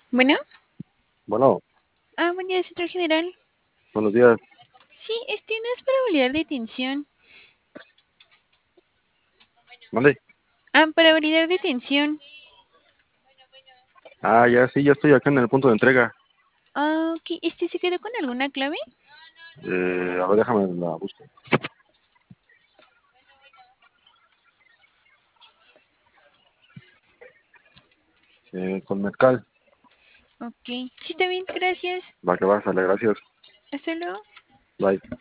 Bueno, Bueno, buen día, centro general. buenos días. Sí, no es para validar detención. ¿Mande? Para validar detención. Ya sí, ya estoy acá en el punto de entrega. Ok, ¿se quedó con alguna clave? A ver, déjame la busco. Con mezcal. Ok, sí, está bien, gracias. Va que va, sale, gracias. Hasta luego. Bye.